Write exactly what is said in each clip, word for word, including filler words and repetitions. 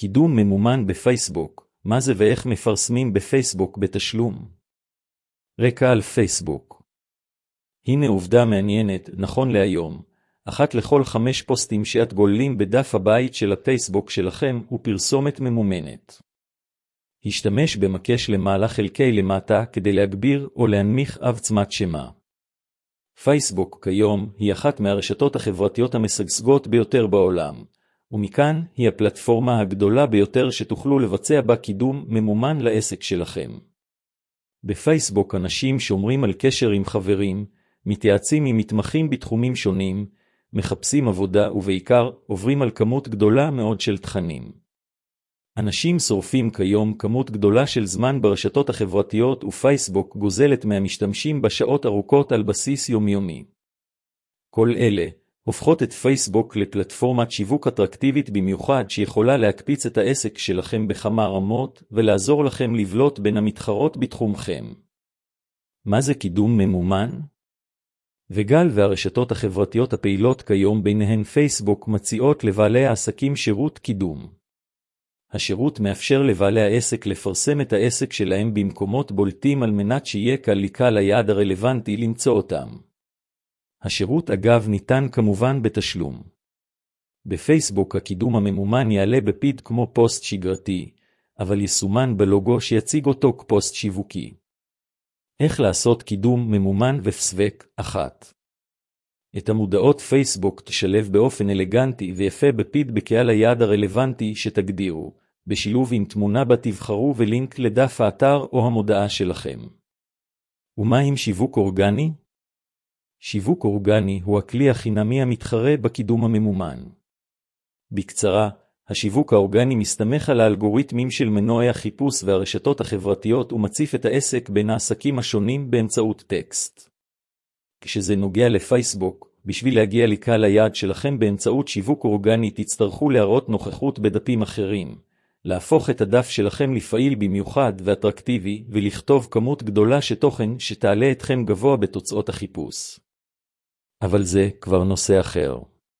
קידום ממומן בפייסבוק, מה זה ואיך מפרסמים בפייסבוק בתשלום? רקע על פייסבוק. הנה עובדה מעניינת, נכון להיום, אחת לכל חמש פוסטים שאת גוללים בדף הבית של הפייסבוק שלכם הוא פרסומת ממומנת. השתמש במקש למעלה חלקי למטה כדי להגביר או להנמיך עוצמת שמה. פייסבוק כיום היא אחת מהרשתות החברתיות המשגשגות ביותר בעולם, ומכאן היא הפלטפורמה הגדולה ביותר שתוכלו לבצע בה קידום ממומן לעסק שלכם. בפייסבוק אנשים שומרים על קשר עם חברים, מתייעצים עם מתמחים בתחומים שונים, מחפשים עבודה ובעיקר עוברים על כמות גדולה מאוד של תכנים. אנשים שורפים כיום כמות גדולה של זמן ברשתות החברתיות ופייסבוק גוזלת מהמשתמשים בשעות ארוכות על בסיס יומיומי. כל אלה הופכות את פייסבוק לפלטפורמת שיווק אטרקטיבית במיוחד שיכולה להקפיץ את העסק שלכם בכמה רמות ולעזור לכם לבלוט בין המתחרות בתחומכם. מה זה קידום ממומן? וגל והרשתות החברתיות הפעילות כיום ביניהן פייסבוק מציעות לבעלי העסקים שירות קידום. השירות מאפשר לבעלי העסק לפרסם את העסק שלהם במקומות בולטים על מנת שיהיה קל לקהל היעד הרלוונטי למצוא אותם. השירות אגב ניתן כמובן בתשלום. בפייסבוק הקידום הממומן יעלה בפיד כמו פוסט שגרתי, אבל יסומן בלוגו שיציג אותו כפוסט שיווקי. איך לעשות קידום ממומן ופסבק? אחת. את המודעות פייסבוק תשלב באופן אלגנטי ויפה בפיד בקהל היעד הרלוונטי שתגדירו, בשילוב עם תמונה בה תבחרו ולינק לדף האתר או המודעה שלכם. ומה עם שיווק אורגני? שיווק אורגני הוא הכלי החינמי המתחרה בקידום הממומן. בקצרה, השיווק האורגני מסתמך על האלגוריתמים של מנועי החיפוש והרשתות החברתיות ומציף את העסק בין העסקים השונים באמצעות טקסט. כשזה נוגע לפייסבוק, בשביל להגיע לקהל היעד שלכם באמצעות שיווק אורגני תצטרכו להראות נוכחות בדפים אחרים, להפוך את הדף שלכם לפעיל במיוחד ואטרקטיבי ולכתוב כמות גדולה שתוכן שתעלה אתכם גבוה בתוצאות החיפוש. אבל זה כבר נושא אחר.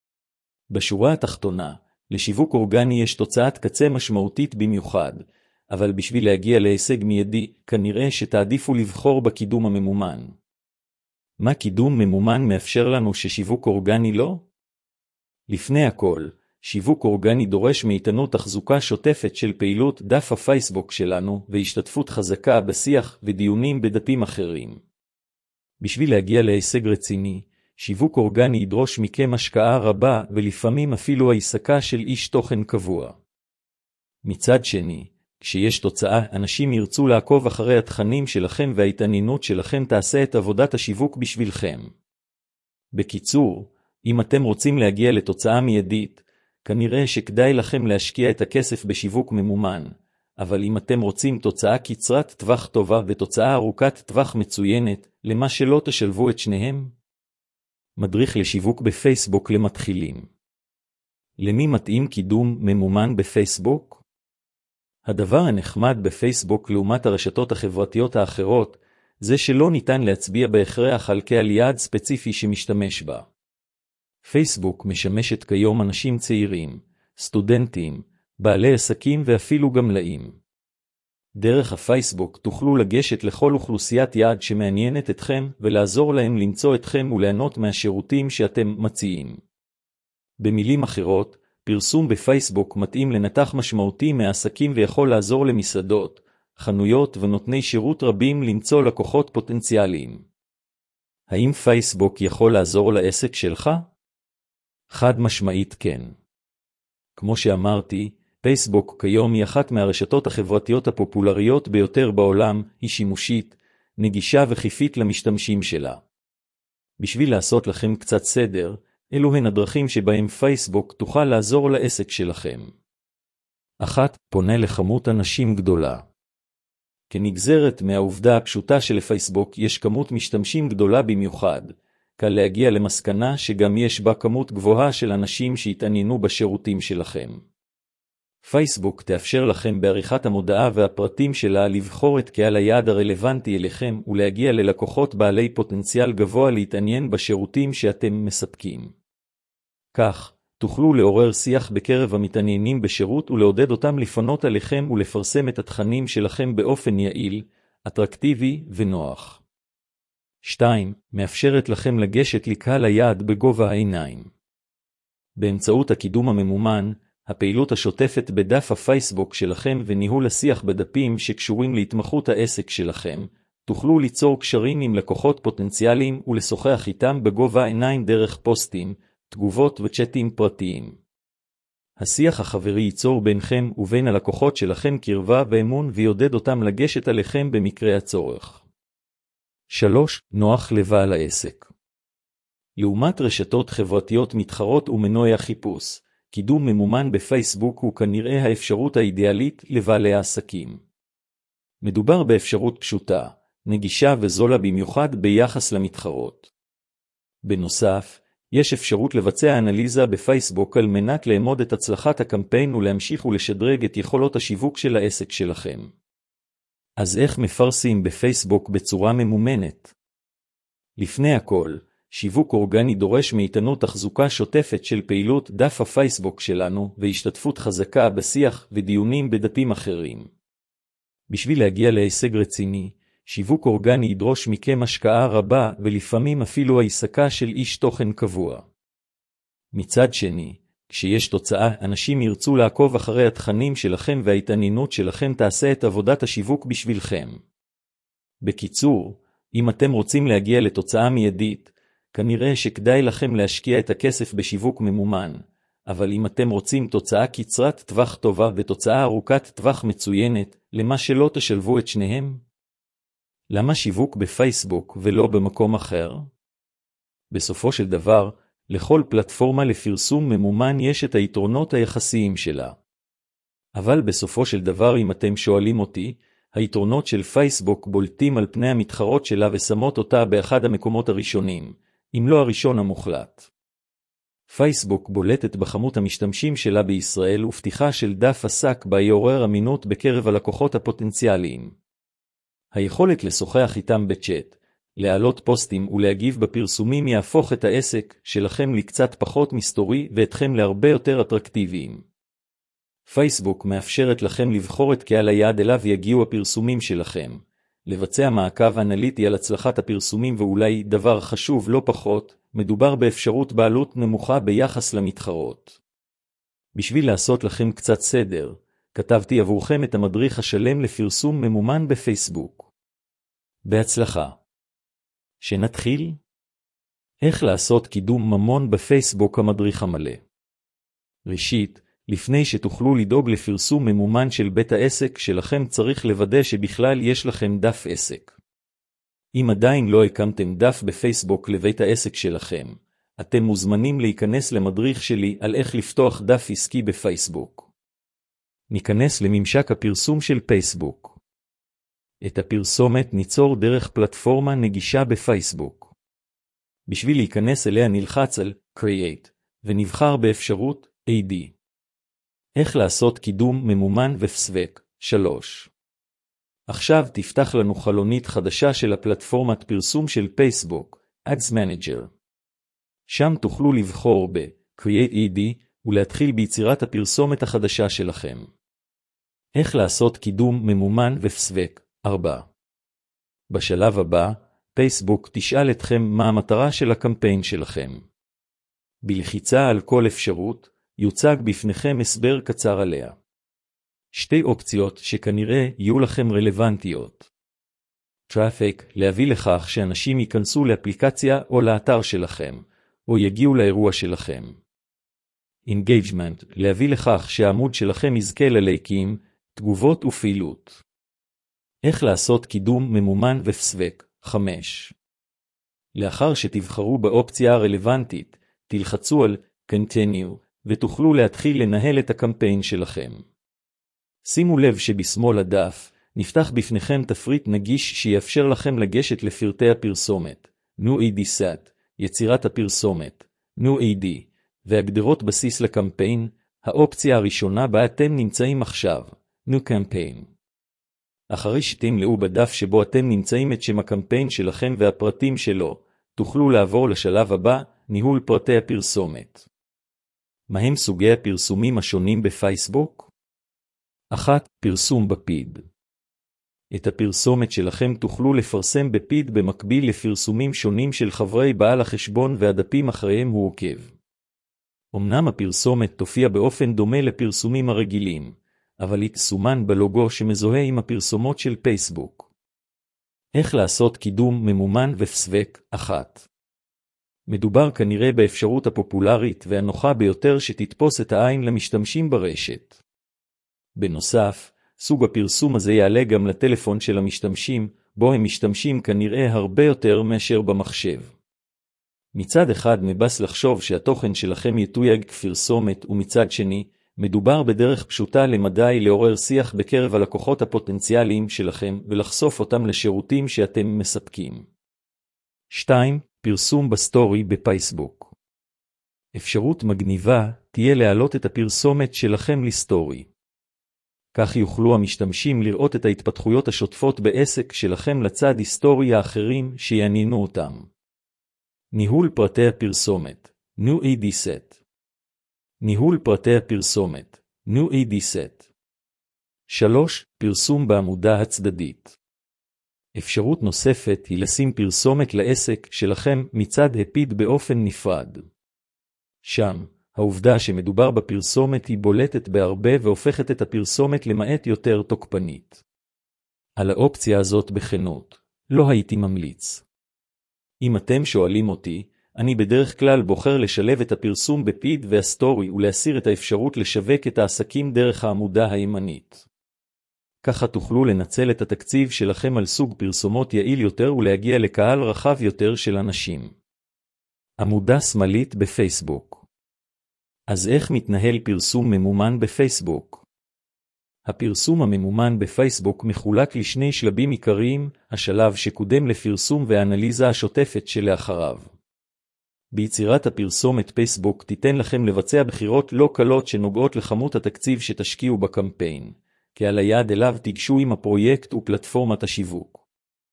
בשורה התחתונה, לשיווק אורגני יש תוצאת קצה משמעותית במיוחד, אבל בשביל להגיע להישג מיידי, כנראה שתעדיפו לבחור בקידום הממומן. מה קידום ממומן מאפשר לנו ששיווק אורגני לא? לפני הכל, שיווק אורגני דורש מאיתנו תחזוקה שוטפת של פעילות דף הפייסבוק שלנו והשתתפות חזקה בשיח ודיונים בדפים אחרים. בשביל להגיע להישג רציני, שיווק אורגני ידרוש מכם השקעה רבה ולפעמים אפילו העסקה של איש תוכן קבוע. מצד שני, כשיש תוצאה, אנשים ירצו לעקוב אחרי התכנים שלכם וההתעניינות שלכם תעשה את עבודת השיווק בשבילכם. בקיצור, אם אתם רוצים להגיע לתוצאה מיידית, כנראה שכדאי לכם להשקיע את הכסף בשיווק ממומן, אבל אם אתם רוצים תוצאה קצרת טווח טובה ותוצאה ארוכת טווח מצוינת, למה שלא תשלבו את שניהם? מדריך לשיווק בפייסבוק למתחילים. למי מתאים קידום ממומן בפייסבוק? הדבר הנחמד בפייסבוק לעומת הרשתות החברתיות האחרות, זה שלא ניתן להצביע בהכרח על קהל יעד ספציפי שמשתמש בה. פייסבוק משמשת כיום אנשים צעירים, סטודנטים, בעלי עסקים ואפילו גמלאים. דרך הפייסבוק תוכלו לגשת לכל אוכלוסיית יעד שמעניינת אתכם ולעזור להם למצוא אתכם וליהנות מהשירותים שאתם מציעים. במילים אחרות, פרסום בפייסבוק מתאים לנתח משמעותי מהעסקים ויכול לעזור למסעדות, חנויות ונותני שירות רבים למצוא לקוחות פוטנציאליים. האם פייסבוק יכול לעזור לעסק שלך? חד משמעית כן. כמו שאמרתי, פייסבוק כיום היא אחת מהרשתות החברתיות הפופולריות ביותר בעולם, היא שימושית, נגישה וחיפית למשתמשים שלה. בשביל לעשות לכם קצת סדר, אלו הן הדרכים שבהם פייסבוק תוכל לעזור לעסק שלכם. אחת, פונה לכמות אנשים גדולה. כנגזרת מהעובדה הפשוטה שלפייסבוק יש כמות משתמשים גדולה במיוחד, קל להגיע למסקנה שגם יש בה כמות גבוהה של אנשים שהתעניינו בשירותים שלכם. פייסבוק תאפשר לכם בעריכת המודעה והפרטים שלה לבחור את קהל היעד הרלוונטי אליכם ולהגיע ללקוחות בעלי פוטנציאל גבוה להתעניין בשירותים שאתם מספקים. כך, תוכלו לעורר שיח בקרב המתעניינים בשירות ולעודד אותם לפנות עליכם ולפרסם את התכנים שלכם באופן יעיל, אטרקטיבי ונוח. שתיים. מאפשרת לכם לגשת לקהל היעד בגובה העיניים. באמצעות הקידום הממומן, הפעילות השוטפת בדף הפייסבוק שלכם וניהול השיח בדפים שקשורים להתמחות העסק שלכם, תוכלו ליצור קשרים עם לקוחות פוטנציאליים ולשוחח איתם בגובה העיניים דרך פוסטים, תגובות וצ'אטים פרטיים. השיח החברי ייצור ביניכם ובין הלקוחות שלכם קרבה ואמון ויעודד אותם לגשת עליכם במקרה הצורך. שלוש. נוח לבעל העסק. לעומת רשתות חברתיות מתחרות ומנועי החיפוש, קידום ממומן בפייסבוק הוא כנראה האפשרות האידיאלית לבעלי העסקים. מדובר באפשרות פשוטה, נגישה וזולה במיוחד ביחס למתחרות. בנוסף, יש אפשרות לבצע אנליזה בפייסבוק על מנת לאמוד את הצלחת הקמפיין ולהמשיך ולשדרג את יכולות השיווק של העסק שלכם. אז איך מפרסמים בפייסבוק בצורה ממומנת? לפני הכל, שיווק אורגני דורש מאיתנו תחזוקה שוטפת של פעילות דף הפייסבוק שלנו והשתתפות חזקה בשיח ודיונים בדפים אחרים. בשביל להגיע להישג רציני, שיווק אורגני ידרוש מכם השקעה רבה ולפעמים אפילו העסקה של איש תוכן קבוע. מצד שני, כשיש תוצאה, אנשים ירצו לעקוב אחרי התכנים שלכם וההתעניינות שלכם תעשה את עבודת השיווק בשבילכם. בקיצור, אם אתם רוצים להגיע לתוצאה מיידית, כנראה שכדאי לכם להשקיע את הכסף בשיווק ממומן, אבל אם אתם רוצים תוצאה קצרת טווח טובה ותוצאה ארוכת טווח מצוינת, למה שלא תשלבו את שניהם? למה שיווק בפייסבוק ולא במקום אחר? בסופו של דבר, לכל פלטפורמה לפרסום ממומן יש את היתרונות היחסיים שלה. אבל בסופו של דבר, אם אתם שואלים אותי, היתרונות של פייסבוק בולטים על פני המתחרות שלה ושמות אותה באחד המקומות הראשונים, אם לא הראשון המוחלט. פייסבוק בולטת בכמות המשתמשים שלה בישראל ופתיחה של דף עסק בה יעורר אמינות בקרב הלקוחות הפוטנציאליים. היכולת לשוחח איתם בצ'אט, להעלות פוסטים ולהגיב בפרסומים יהפוך את העסק שלכם לקצת פחות מסתורי ואתכם להרבה יותר אטרקטיביים. פייסבוק מאפשרת לכם לבחור את קהל היעד אליו יגיעו הפרסומים שלכם, לבצע מעקב אנליטי על הצלחת הפרסומים ואולי דבר חשוב לא פחות, מדובר באפשרות בעלות נמוכה ביחס למתחרות. בשביל לעשות לכם קצת סדר, כתבתי עבורכם את המדריך השלם לפרסום ממומן בפייסבוק. בהצלחה. שנתחיל? איך לעשות קידום ממון בפייסבוק המדריך המלא. ראשית, לפני שתוכלו לדאוג לפרסום ממומן של בית העסק שלכם צריך לוודא שבכלל יש לכם דף עסק. אם עדיין לא הקמתם דף בפייסבוק לבית העסק שלכם, אתם מוזמנים להיכנס למדריך שלי על איך לפתוח דף עסקי בפייסבוק. ניכנס לממשק הפרסום של פייסבוק. את הפרסומת ניצור דרך פלטפורמה נגישה בפייסבוק. בשביל להיכנס אליה נלחץ על Create ונבחר באפשרות איי די. איך לעשות קידום ממומן ופסבק. שלוש. עכשיו תפתח לנו חלונית חדשה של הפלטפורמת פרסום של פייסבוק, Ads Manager. שם תוכלו לבחור ב-Create איי די ולהתחיל ביצירת הפרסומת החדשה שלכם. איך לעשות קידום ממומן ופסבק. ארבע. בשלב הבא, פייסבוק תשאל אתכם מה המטרה של הקמפיין שלכם. בלחיצה על כל אפשרות, יוצג בפניכם הסבר קצר עליה. שתי אופציות שכנראה יהיו לכם רלוונטיות. טראפיק, להביא לכך שאנשים ייכנסו לאפליקציה או לאתר שלכם, או יגיעו לאירוע שלכם. Engagement, להביא לכך שהעמוד שלכם יזכה ללייקים, תגובות ופעילות. איך לעשות קידום ממומן ופסבק. חמש. לאחר שתבחרו באופציה הרלוונטית, תלחצו על Continue ותוכלו להתחיל לנהל את הקמפיין שלכם. שימו לב שבשמאל הדף נפתח בפניכם תפריט נגיש שיאפשר לכם לגשת לפרטי הפרסומת, New איי די Set, יצירת הפרסומת, New איי די, והגדרות בסיס לקמפיין, האופציה הראשונה בה אתם נמצאים עכשיו, New Campaign. אחרי שתמלאו בדף שבו אתם נמצאים את שם הקמפיין שלכם והפרטים שלו, תוכלו לעבור לשלב הבא, ניהול פרטי הפרסומת. מהם סוגי הפרסומים השונים בפייסבוק? אחת. פרסום בפיד. את הפרסומת שלכם תוכלו לפרסם בפיד במקביל לפרסומים שונים של חברי בעל החשבון והדפים אחריהם הוא עוקב. אמנם הפרסומת תופיע באופן דומה לפרסומים הרגילים, אבל היא תסומן בלוגו שמזוהה עם הפרסומות של פייסבוק. איך לעשות קידום ממומן ופסבק? אחת. מדובר כנראה באפשרות הפופולרית והנוחה ביותר שתתפוס את העין למשתמשים ברשת. בנוסף, סוג הפרסום הזה יעלה גם לטלפון של המשתמשים, בו הם משתמשים כנראה הרבה יותר מאשר במחשב. מצד אחד מבס לחשוב שהתוכן שלכם יתויג כפרסומת, ומצד שני, מדובר בדרך פשוטה למדי לעורר שיח בקרב הלקוחות הפוטנציאליים שלכם ולחשוף אותם לשירותים שאתם מספקים. שתיים. פרסום בסטורי בפייסבוק. אפשרות מגניבה תהיה להעלות את הפרסומת שלכם לסטורי. כך יוכלו המשתמשים לראות את ההתפתחויות השוטפות בעסק שלכם לצד היסטורי האחרים שיעניינו אותם. ניהול פרטי הפרסומת, New E D Set. ניהול פרטי הפרסומת, New E D Set. שלוש. פרסום בעמודה הצדדית. אפשרות נוספת היא לשים פרסומת לעסק שלכם מצד הפיד באופן נפרד. שם, העובדה שמדובר בפרסומת היא בולטת בהרבה והופכת את הפרסומת למעט יותר תוקפנית. על האופציה הזאת בכנות, לא הייתי ממליץ. אם אתם שואלים אותי, אני בדרך כלל בוחר לשלב את הפרסום בפיד והסטורי ולהסיר את האפשרות לשווק את העסקים דרך העמודה הימנית. ככה תוכלו לנצל את התקציב שלכם על סוג פרסומות יעיל יותר ולהגיע לקהל רחב יותר של אנשים. עמודה שמאלית בפייסבוק. אז איך מתנהל פרסום ממומן בפייסבוק? הפרסום הממומן בפייסבוק מחולק לשני שלבים עיקריים, השלב שקודם לפרסום והאנליזה השוטפת שלאחריו. ביצירת הפרסומת פייסבוק תיתן לכם לבצע בחירות לא קלות שנוגעות לכמות התקציב שתשקיעו בקמפיין, כי על היעד אליו תיגשו עם הפרויקט ופלטפורמת השיווק.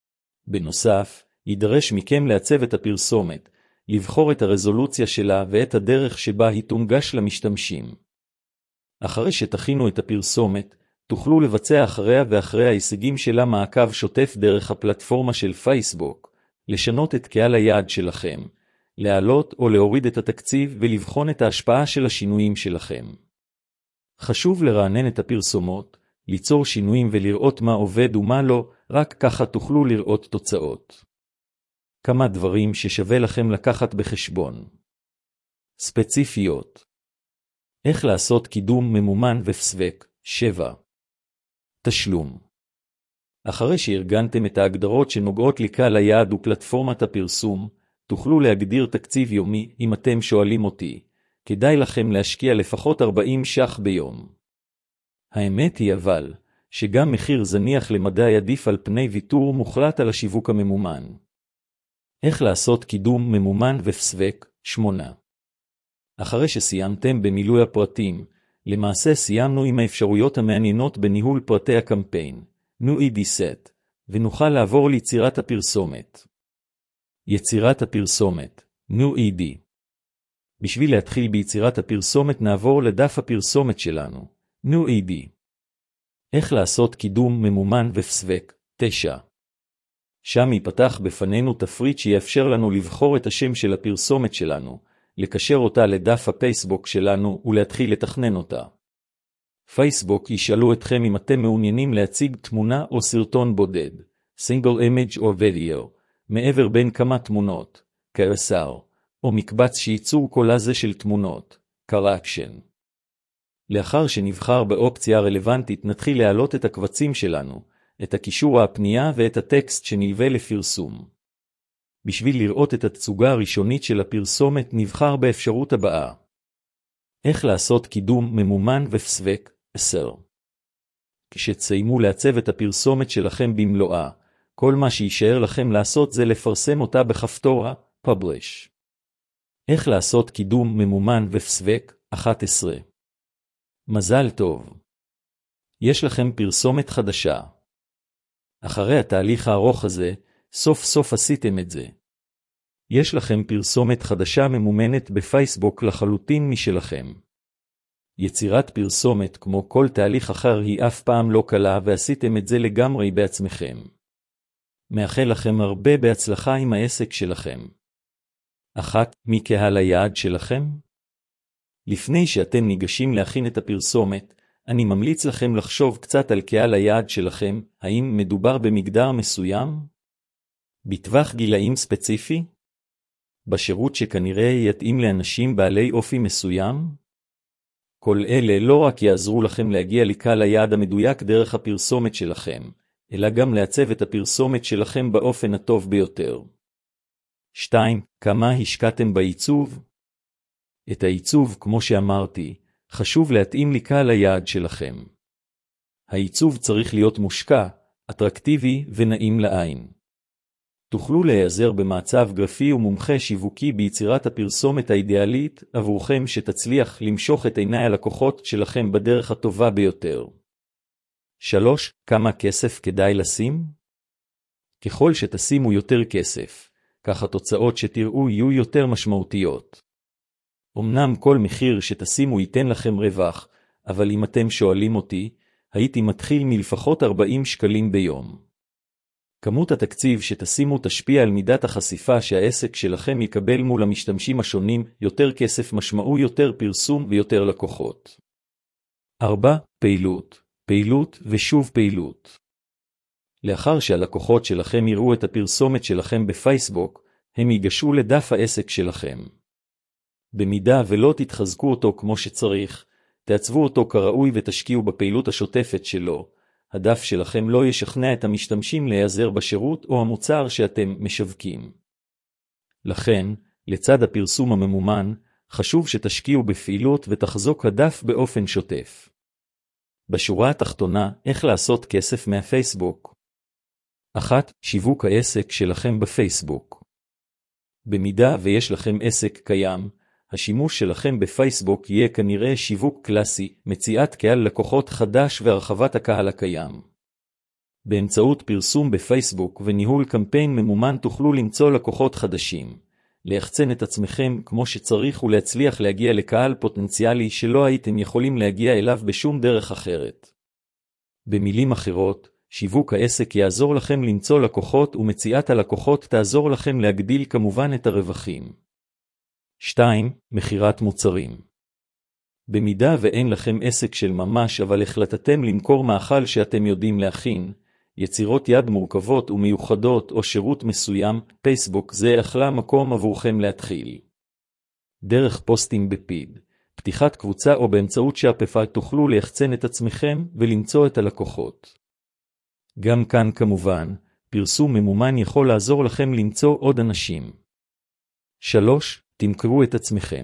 בנוסף, יידרש מכם לעצב את הפרסומת, לבחור את הרזולוציה שלה ואת הדרך שבה היא תונגש למשתמשים. אחרי שתכינו את הפרסומת, תוכלו לבצע אחריה ואחרי ההישגים שלה מעקב שוטף דרך הפלטפורמה של פייסבוק, לשנות את קהל היעד שלכם, להעלות או להוריד את התקציב ולבחון את ההשפעה של השינויים שלכם. חשוב לרענן את הפרסומות, ליצור שינויים ולראות מה עובד ומה לא, רק ככה תוכלו לראות תוצאות. כמה דברים ששווה לכם לקחת בחשבון. ספציפיות. איך לעשות קידום ממומן ופסבק? שבע. תשלום. אחרי שארגנתם את ההגדרות שנוגעות לקהל היעד ופלטפורמת הפרסום, תוכלו להגדיר תקציב יומי. אם אתם שואלים אותי, כדאי לכם להשקיע לפחות ארבעים ש"ח ביום. האמת היא אבל, שגם מחיר זניח למדי עדיף על פני ויתור מוחלט על השיווק הממומן. איך לעשות קידום ממומן ופסבק? שמונה. אחרי שסיימתם במילוי הפרטים, למעשה סיימנו עם האפשרויות המעניינות בניהול פרטי הקמפיין, New E D Set, ונוכל לעבור ליצירת הפרסומת. יצירת הפרסומת, New E D. בשביל להתחיל ביצירת הפרסומת נעבור לדף הפרסומת שלנו, New E D. איך לעשות קידום ממומן ופסבק? תשע. שם ייפתח בפנינו תפריט שיאפשר לנו לבחור את השם של הפרסומת שלנו, לקשר אותה לדף הפייסבוק שלנו ולהתחיל לתכנן אותה. פייסבוק ישאלו אתכם אם אתם מעוניינים להציג תמונה או סרטון בודד, single image או video, מעבר בין כמה תמונות, קרסר, או מקבץ שייצור קולאזה של תמונות, קראקשן. לאחר שנבחר באופציה הרלוונטית נתחיל להעלות את הקבצים שלנו, את הקישור הפנייה ואת הטקסט שנלווה לפרסום. בשביל לראות את התצוגה הראשונית של הפרסומת נבחר באפשרות הבאה. איך לעשות קידום ממומן ופסבק? עשר. כשתסיימו לעצב את הפרסומת שלכם במלואה, כל מה שישאר לכם לעשות זה לפרסם אותה בכפתור ה-Publish. איך לעשות קידום ממומן ופסבק? אחת עשרה. מזל טוב. יש לכם פרסומת חדשה. אחרי התהליך הארוך הזה, סוף סוף עשיתם את זה. יש לכם פרסומת חדשה ממומנת בפייסבוק לחלוטין משלכם. יצירת פרסומת כמו כל תהליך אחר היא אף פעם לא קלה ועשיתם את זה לגמרי בעצמכם. מאחל לכם הרבה בהצלחה עם העסק שלכם. אחת, מי קהל היעד שלכם? לפני שאתם ניגשים להכין את הפרסומת, אני ממליץ לכם לחשוב קצת על קהל היעד שלכם, האם מדובר במגדר מסוים? בטווח גילאים ספציפי? בשירות שכנראה יתאים לאנשים בעלי אופי מסוים? כל אלה לא רק יעזרו לכם להגיע לקהל היעד המדויק דרך הפרסומת שלכם, אלא גם לעצב את הפרסומת שלכם באופן הטוב ביותר. שתיים. כמה השקעתם בעיצוב? את העיצוב, כמו שאמרתי, חשוב להתאים לקהל היעד שלכם. העיצוב צריך להיות מושקע, אטרקטיבי ונעים לעין. תוכלו להיעזר במעצב גרפי ומומחה שיווקי ביצירת הפרסומת האידיאלית עבורכם שתצליח למשוך את עיני הלקוחות שלכם בדרך הטובה ביותר. שלוש. כמה כסף כדאי לשים? ככל שתשימו יותר כסף, כך התוצאות שתראו יהיו יותר משמעותיות. אמנם כל מחיר שתשימו ייתן לכם רווח, אבל אם אתם שואלים אותי, הייתי מתחיל מלפחות ארבעים שקלים ביום. כמות התקציב שתשימו תשפיע על מידת החשיפה שהעסק שלכם יקבל מול המשתמשים השונים, יותר כסף משמעו יותר פרסום ויותר לקוחות. ארבע. פעילות, פעילות ושוב פעילות. לאחר שהלקוחות שלכם יראו את הפרסומת שלכם בפייסבוק, הם ייגשו לדף העסק שלכם. במידה ולא תתחזקו אותו כמו שצריך, תעצבו אותו כראוי ותשקיעו בפעילות השוטפת שלו, הדף שלכם לא ישכנע את המשתמשים להיעזר בשירות או המוצר שאתם משווקים. לכן, לצד הפרסום הממומן, חשוב שתשקיעו בפעילות ותחזוק הדף באופן שוטף. בשורה התחתונה, איך לעשות כסף מהפייסבוק? אחת. שיווק העסק שלכם בפייסבוק. במידה ויש לכם עסק קיים, השימוש שלכם בפייסבוק יהיה כנראה שיווק קלאסי, מציאת קהל לקוחות חדש והרחבת הקהל הקיים. באמצעות פרסום בפייסבוק וניהול קמפיין ממומן תוכלו למצוא לקוחות חדשים, ליחצן את עצמכם כמו שצריך ולהצליח להגיע לקהל פוטנציאלי שלא הייתם יכולים להגיע אליו בשום דרך אחרת. במילים אחרות, שיווק העסק יעזור לכם למצוא לקוחות ומציאת הלקוחות תעזור לכם להגדיל כמובן את הרווחים. שתיים. מחירת מוצרים. במידה ואין לכם עסק של ממש אבל החלטתם למכור מאכל שאתם יודעים להכין, יצירות יד מורכבות ומיוחדות או שירות מסוים, פייסבוק זה אחלה מקום עבורכם להתחיל. דרך פוסטים בפיד, פתיחת קבוצה או באמצעות שופפיי תוכלו ליחצן את עצמכם ולמצוא את הלקוחות. גם כאן כמובן, פרסום ממומן יכול לעזור לכם למצוא עוד אנשים. שלוש. תמכרו את עצמכם.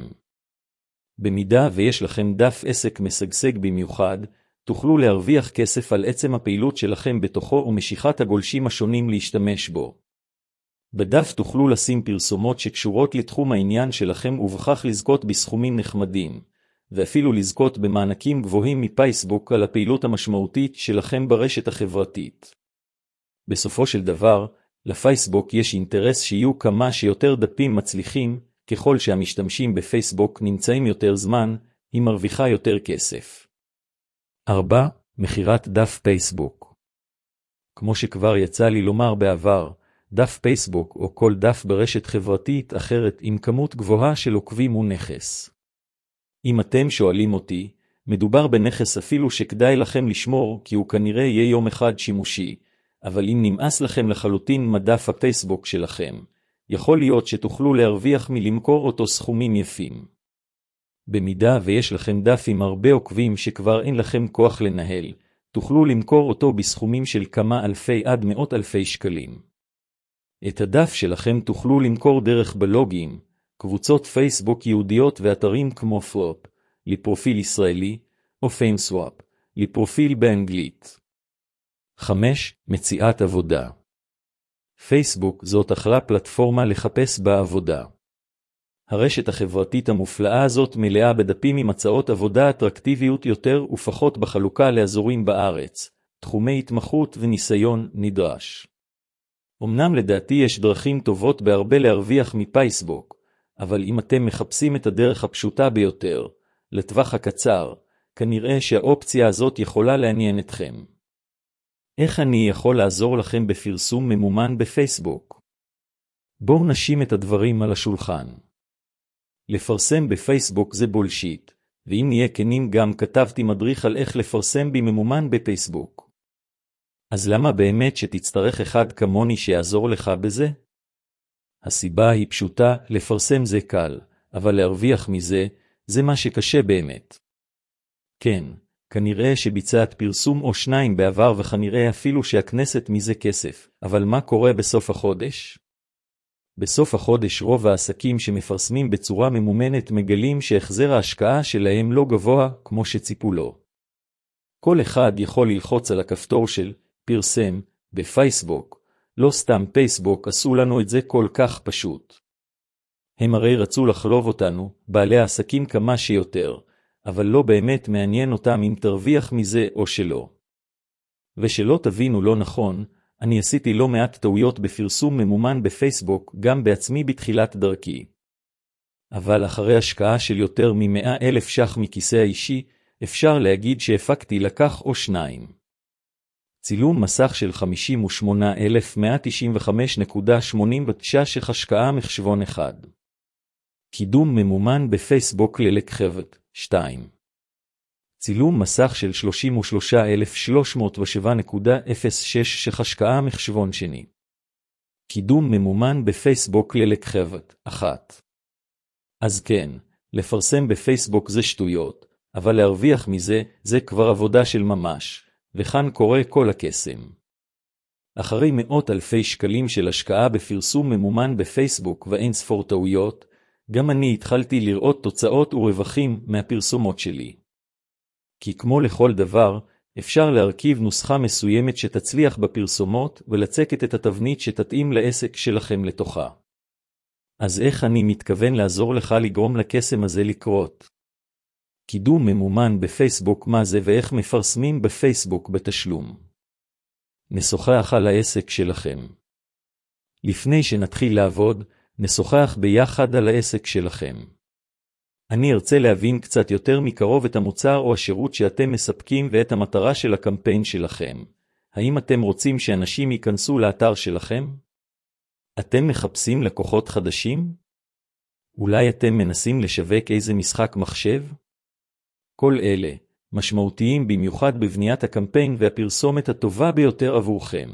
במידה ויש לכם דף עסק משגשג במיוחד, תוכלו להרוויח כסף על עצם הפעילות שלכם בתוכו ומשיכת הגולשים השונים להשתמש בו. בדף תוכלו לשים פרסומות שקשורות לתחום העניין שלכם ובכך לזכות בסכומים נחמדים, ואפילו לזכות במענקים גבוהים מפייסבוק על הפעילות המשמעותית שלכם ברשת החברתית. בסופו של דבר, לפייסבוק יש אינטרס שיהיו כמה שיותר דפים מצליחים, ככל שהמשתמשים בפייסבוק נמצאים יותר זמן, היא מרוויחה יותר כסף. ארבע. מחירת דף פייסבוק. כמו שכבר יצא לי לומר בעבר, דף פייסבוק או כל דף ברשת חברתית אחרת עם כמות גבוהה של עוקבים הוא נכס. אם אתם שואלים אותי, מדובר בנכס אפילו שכדאי לכם לשמור כי הוא כנראה יהיה יום אחד שימושי, אבל אם נמאס לכם לחלוטין מדף הפייסבוק שלכם, יכול להיות שתוכלו להרוויח מלמכור אותו סכומים יפים. במידה ויש לכם דף עם הרבה עוקבים שכבר אין לכם כוח לנהל, תוכלו למכור אותו בסכומים של כמה אלפי עד מאות אלפי שקלים. את הדף שלכם תוכלו למכור דרך בלוגים, קבוצות פייסבוק יהודיות ואתרים כמו פלופ, לפרופיל ישראלי, או פיימסוואפ, לפרופיל באנגלית. חמש. מציאת עבודה. פייסבוק זאת אחלה פלטפורמה לחפש בה עבודה. הרשת החברתית המופלאה הזאת מלאה בדפים עם הצעות עבודה אטרקטיביות יותר ופחות בחלוקה לאזורים בארץ, תחומי התמחות וניסיון נדרש. אמנם לדעתי יש דרכים טובות בהרבה להרוויח מפייסבוק, אבל אם אתם מחפשים את הדרך הפשוטה ביותר, לטווח הקצר, כנראה שהאופציה הזאת יכולה לעניין אתכם. איך אני יכול לעזור לכם בפרסום ממומן בפייסבוק? בואו נשים את הדברים על השולחן. לפרסם בפייסבוק זה בולשיט, ואם נהיה כנים גם כתבתי מדריך על איך לפרסם בממומן בפייסבוק. אז למה באמת שתצטרך אחד כמוני שיעזור לך בזה? הסיבה היא פשוטה, לפרסם זה קל, אבל להרוויח מזה, זה מה שקשה באמת. כן, כנראה שביצעת פרסום או שניים בעבר וכנראה אפילו שהכנסת מזה כסף, אבל מה קורה בסוף החודש? בסוף החודש רוב העסקים שמפרסמים בצורה ממומנת מגלים שהחזר ההשקעה שלהם לא גבוה כמו שציפו לו. כל אחד יכול ללחוץ על הכפתור של פרסם בפייסבוק, לא סתם פייסבוק עשו לנו את זה כל כך פשוט. הם הרי רצו לחלוב אותנו, בעלי העסקים כמה שיותר, אבל לא באמת מעניין אותם אם תרוויח מזה או שלא. ושלא תבינו לא נכון, אני עשיתי לא מעט טעויות בפרסום ממומן בפייסבוק גם בעצמי בתחילת דרכי. אבל אחרי השקעה של יותר מ-מאה אלף ש"ח מכיסא האישי, אפשר להגיד שהפקתי לקח או שניים. צילום מסך של חמישים ושמונה אלף מאה תשעים וחמש נקודה שמונים ותשע ש"ח השקעה מחשבון אחד. קידום ממומן בפייסבוק ללקחבת, שתיים. צילום מסך של שלושים ושלושה אלף שלוש מאות ושבע נקודה אפס שש ש"ח השקעה מחשבון שני. קידום ממומן בפייסבוק ללקחבת, אחת. אז כן, לפרסם בפייסבוק זה שטויות, אבל להרוויח מזה, זה כבר עבודה של ממש, וכאן קורה כל הקסם. אחרי מאות אלפי שקלים של השקעה בפרסום ממומן בפייסבוק ואין ספור טעויות, גם אני התחלתי לראות תוצאות ורווחים מהפרסומות שלי. כי כמו לכל דבר, אפשר להרכיב נוסחה מסוימת שתצליח בפרסומות ולצקת את התבנית שתתאים לעסק שלכם לתוכה. אז איך אני מתכוון לעזור לך לגרום לקסם הזה לקרות? קידום ממומן בפייסבוק מה זה ואיך מפרסמים בפייסבוק בתשלום. נשוחח על העסק שלכם. לפני שנתחיל לעבוד, נשוחח ביחד על העסק שלכם. אני ארצה להבין קצת יותר מקרוב את המוצר או השירות שאתם מספקים ואת המטרה של הקמפיין שלכם. האם אתם רוצים שאנשים ייכנסו לאתר שלכם? אתם מחפשים לקוחות חדשים? אולי אתם מנסים לשווק איזה משחק מחשב? כל אלה משמעותיים במיוחד בבניית הקמפיין והפרסומת הטובה ביותר עבורכם.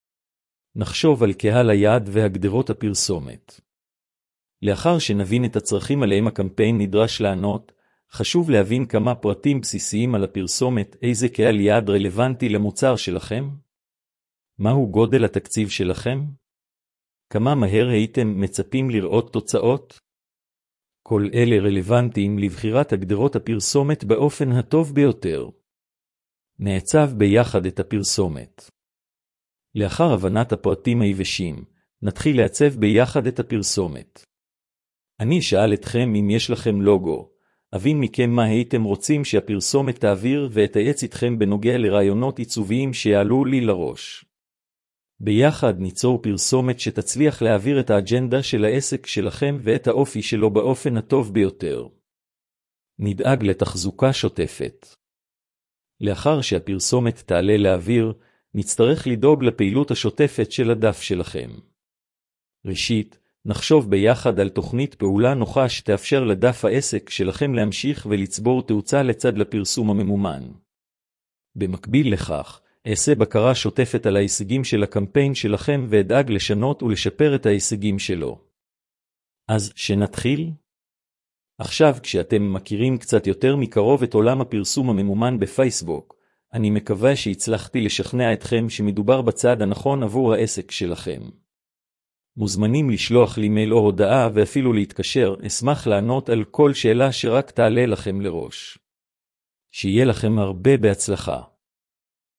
נחשוב על קהל היעד והגדרות הפרסומת. לאחר שנבין את הצרכים עליהם הקמפיין נדרש לענות, חשוב להבין כמה פרטים בסיסיים על הפרסומת, איזה קהל יעד רלוונטי למוצר שלכם? מהו גודל התקציב שלכם? כמה מהר הייתם מצפים לראות תוצאות? כל אלה רלוונטיים לבחירת הגדרות הפרסומת באופן הטוב ביותר. נעצב ביחד את הפרסומת. לאחר הבנת הפרטים היבשים, נתחיל לעצב ביחד את הפרסומת. אני אשאל אתכם אם יש לכם לוגו, אבין מכם מה הייתם רוצים שהפרסומת תעביר ואתייעץ איתכם בנוגע לרעיונות עיצוביים שיעלו לי לראש. ביחד ניצור פרסומת שתצליח להעביר את האג'נדה של העסק שלכם ואת האופי שלו באופן הטוב ביותר. נדאג לתחזוקה שוטפת. לאחר שהפרסומת תעלה לאוויר, נצטרך לדאוג לפעילות השוטפת של הדף שלכם. ראשית, נחשוב ביחד על תוכנית פעולה נוחה שתאפשר לדף העסק שלכם להמשיך ולצבור תאוצה לצד לפרסום הממומן. במקביל לכך, אעשה בקרה שוטפת על ההישגים של הקמפיין שלכם ואדאג לשנות ולשפר את ההישגים שלו. אז שנתחיל? עכשיו כשאתם מכירים קצת יותר מקרוב את עולם הפרסום הממומן בפייסבוק, אני מקווה שהצלחתי לשכנע אתכם שמדובר בצעד הנכון עבור העסק שלכם. מוזמנים לשלוח לי מייל או הודעה ואפילו להתקשר, אשמח לענות על כל שאלה שרק תעלה לכם לראש. שיהיה לכם הרבה בהצלחה.